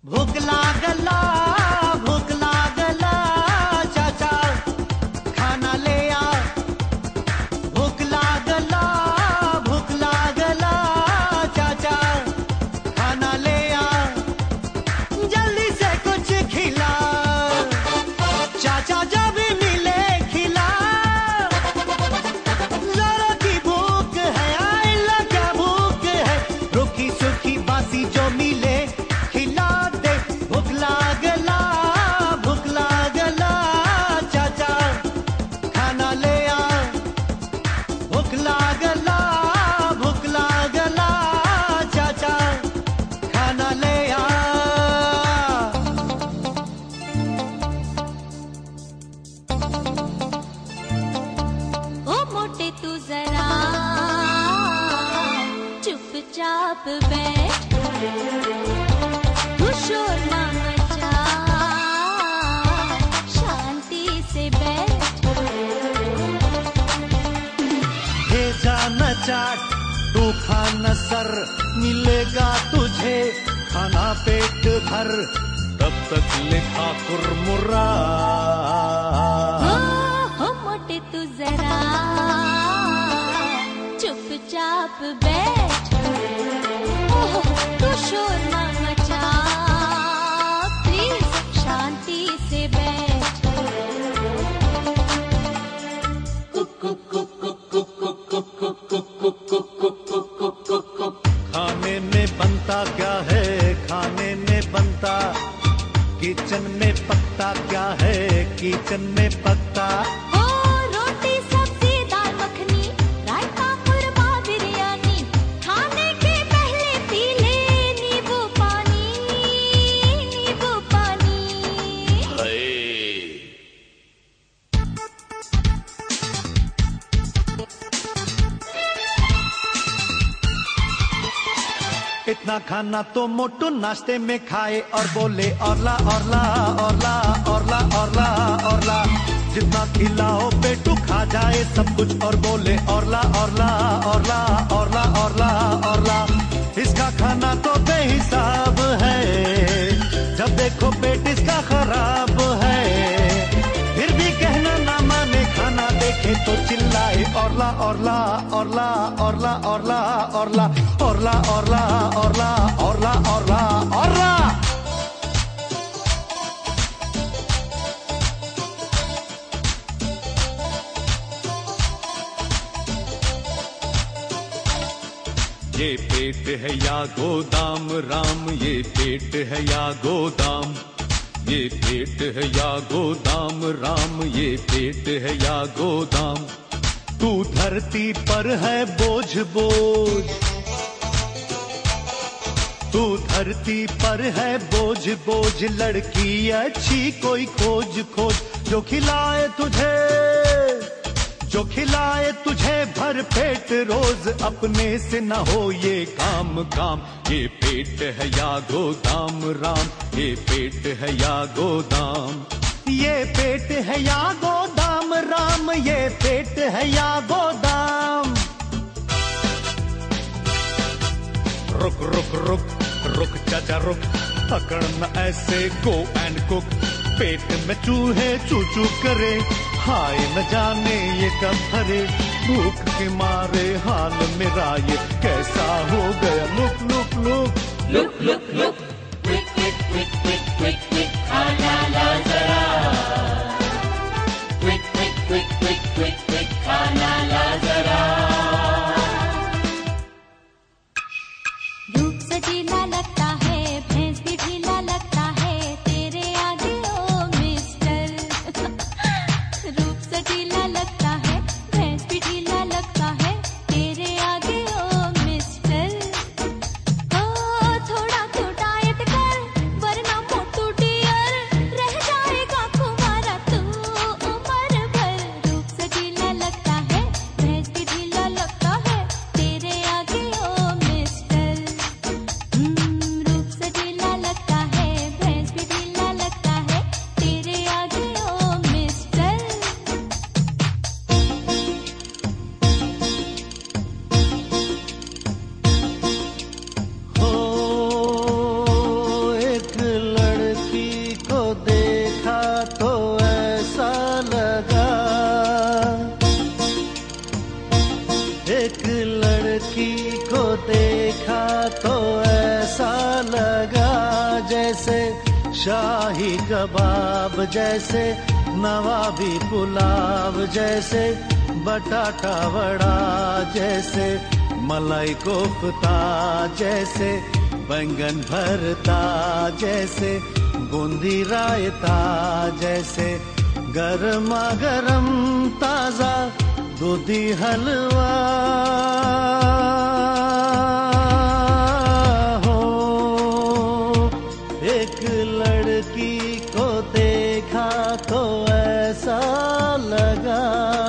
भूख लागला चाचा खाना ले आ। भूख लागला चाचा खाना ले आ। जल्दी से कुछ खिला चाचा, जब भी मिले खिला। जरा की भूख है, आइला क्या भूख है। रूखी सूखी बासी जो मिले खिला दे। भूख लागला चाचा खाना ले आ। भूख लागला चाचा खाना ले आ। ओ मोटे तू जरा चुपचाप बैठ, तू शोर ना मचा, शांति से बैठ। हे जाना चाट तू खाना सर, मिलेगा तुझे खाना पेट भर। तब तक लिखा कुरमुरा। हो मोटे तू जरा चुपचाप बैठ, ओह तू शोर ना मचा, प्लीज शांति से बैठ। खाने में बनता क्या है, खाने में बनता। किचन में पकता क्या है, किचन में पकता। ओ रोटी सब्जी दाल मखनी, रायता खुरमा बिरयानी, खाने के पहले पी ले नींबू पानी, नींबू पानी। इतना खाना तो मोटू नाश्ते में खाए और बोले औरला औरला औरला औरला औरला औरला। जितना खिलाओ पेटू खा जाए सब कुछ और बोले औरला औरला औरला औरला औरला औरला। इसका खाना तो बेहिसाब है, जब देखो पेट इसका खराब है। फिर भी कहना ना माने, खाना देखे तो चिल्लाए औरला औरला औरला औरला औरला औरला औरला औरला औरला औरला औरला औरला। ये पेट है या गोदाम राम, ये पेट है या गोदाम। ये पेट है या गोदाम राम, ये पेट है या गोदाम। तू धरती पर है बोझ बोझ, तू धरती पर है बोझ बोझ। लड़की अच्छी कोई खोज खोज, जो खिलाए तुझे भर पेट रोज। अपने से न हो ये काम काम, ये पेट है या गोदाम राम, ये पेट है या गोदाम। ये पेट है या गोदाम राम, ये पेट है या गोदाम। रुक रुक रुक रुक चाचा रुक, पकड़ न ऐसे गो एंड कुक। पेट में चूहे चू चू करे, हाय न जाने ये कब भरे। भूख के मारे हाल मेरा ये कैसा हो गया। Look look look Look, look, look, quick, quick, quick, quick, quick, quick, खाना ला जरा। Quick, quick, quick, quick, quick, quick, खाना ला जरा। रूप सजीला लगता है, भैंस भी ढीला लगता है तेरे आगे ओ मिस्टर। रूप सजीला लगता है, भैंस भी ढीला लगता है तेरे आगे ओ मिस्टर। ओ थोड़ा तो डाइट लगा जैसे शाही कबाब, जैसे नवाबी पुलाव, जैसे बटाटा वड़ा, जैसे मलाई कोफ्ता, जैसे बैंगन भरता, जैसे बूंदी रायता, जैसे गरमा गरम ताजा दूधी हलवा हो। एक लड़की को देखा तो ऐसा लगा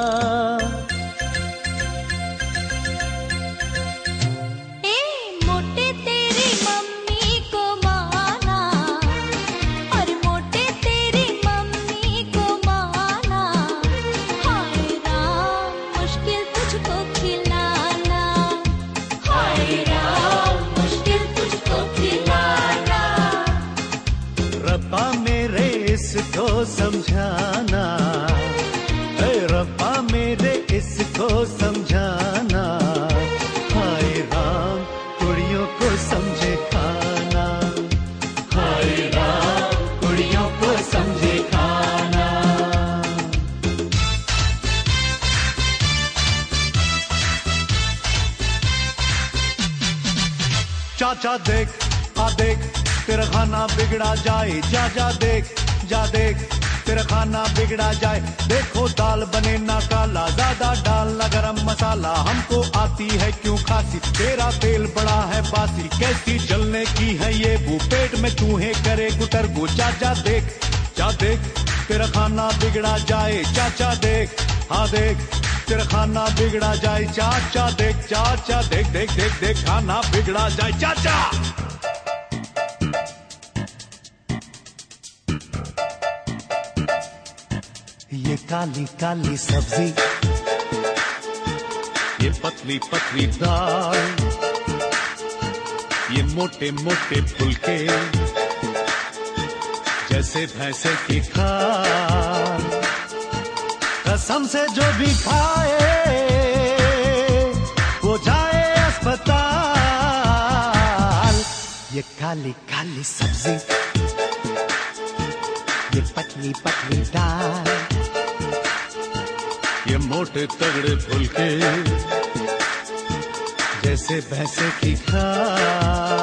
इसको समझाना, ऐ रब्बा मेरे इसको समझाना, हाय राम कुड़ियों को समझे खाना, हाय राम कुड़ियों को समझे खाना। चाचा देख आ देख तेरा खाना बिगड़ा जाए, जा जा देख जा देख तेरा खाना बिगड़ा जाए। देखो दाल बने ना काला, ज्यादा डालना गरम मसाला, हमको आती है क्यों खांसी, तेरा तेल बड़ा है बासी, कैसी जलने की है ये बू, पेट में चूहे करे गुटरगु। चाचा देख जा देख तेरा खाना बिगड़ा जाए, चाचा देख हाँ देख तेरा खाना बिगड़ा जाए। चाचा देख देख देख देख खाना बिगड़ा जाए चाचा। ये काली काली सब्जी, ये पतली पतली दाल, ये मोटे मोटे फुलके जैसे भैंसे की खाल, कसम से जो भी खाए वो जाए अस्पताल। ये काली काली सब्जी, ये पतली पतली दाल, ये मोटे तगड़े फुलके जैसे भैंसे की खाल।